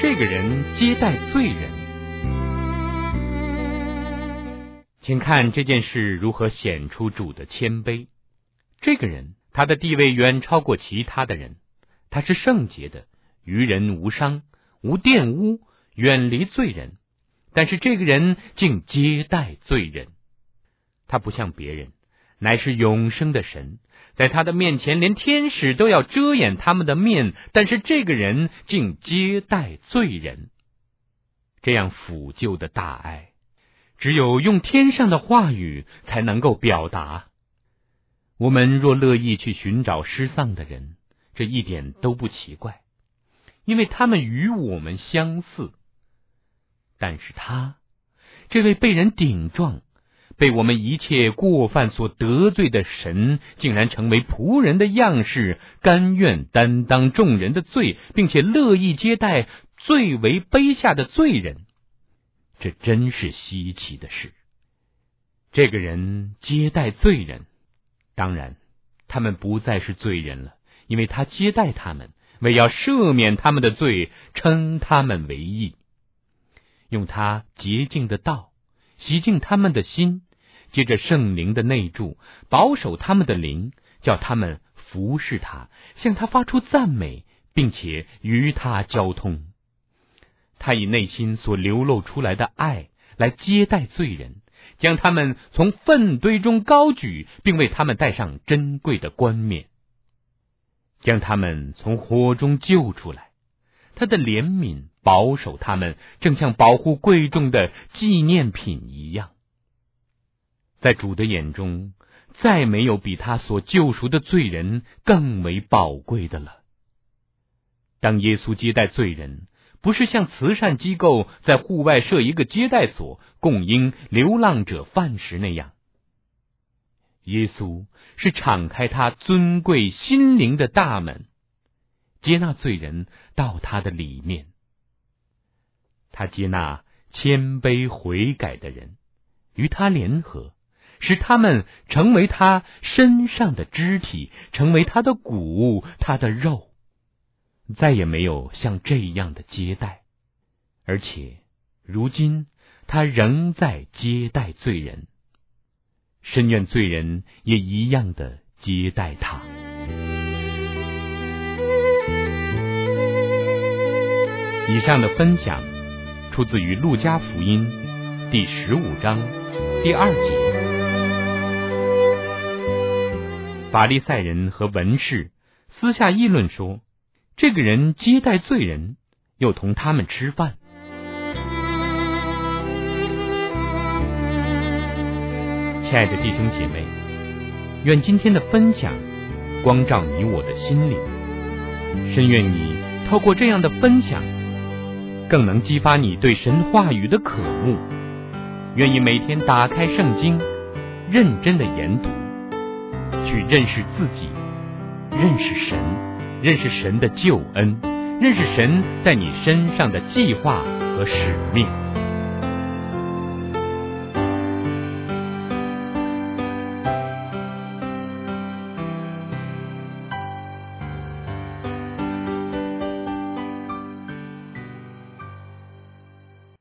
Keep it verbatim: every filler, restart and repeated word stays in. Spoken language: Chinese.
这个人接待罪人。请看这件事如何显出主的谦卑。这个人，他的地位远超过其他的人，他是圣洁的，与人无伤，无玷污，远离罪人。但是这个人竟接待罪人。他不像别人，乃是永生的神，在他的面前连天使都要遮掩他们的面，但是这个人竟接待罪人。这样抚救的大爱，只有用天上的话语才能够表达。我们若乐意去寻找失丧的人，这一点都不奇怪，因为他们与我们相似。但是他，这位被人顶撞，被我们一切过犯所得罪的神，竟然成为仆人的样式，甘愿担当众人的罪，并且乐意接待最为卑下的罪人。这真是稀奇的事。这个人接待罪人，当然他们不再是罪人了，因为他接待他们，为要赦免他们的罪，称他们为义，用他洁净的道洗净他们的心，借着圣灵的内住，保守他们的灵，叫他们服侍他，向他发出赞美，并且与他交通。他以内心所流露出来的爱来接待罪人，将他们从粪堆中高举，并为他们戴上珍贵的冠冕，将他们从火中救出来。他的怜悯保守他们，正像保护贵重的纪念品一样。在主的眼中，再没有比他所救赎的罪人更为宝贵的了。当耶稣接待罪人，不是像慈善机构在户外设一个接待所，供应流浪者饭食那样。耶稣是敞开他尊贵心灵的大门，接纳罪人到他的里面。他接纳谦卑悔改的人，与他联合，使他们成为他身上的肢体，成为他的骨，他的肉。再也没有像这样的接待，而且如今他仍在接待罪人，深愿罪人也一样的接待他。以上的分享出自于路加福音第十五章第二节。法利赛人和文士私下议论说，这个人接待罪人，又同他们吃饭。亲爱的弟兄姐妹，愿今天的分享光照你我的心灵，深愿你透过这样的分享，更能激发你对神话语的渴慕，愿意每天打开圣经，认真的研读，去认识自己，认识神，认识神的救恩，认识神在你身上的计划和使命。